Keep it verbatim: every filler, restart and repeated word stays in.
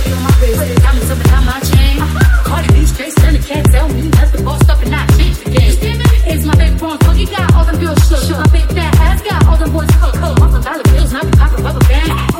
on my wrist, diamonds up and down my chain. Cardi B straight stunning, can't tell me nothing. Bossed up and I changed the game. It's my big bronze cookie, got all them girls shook. My big fat ass got all them boys cook. Off the dollar bills, now we poppin' rubber bands.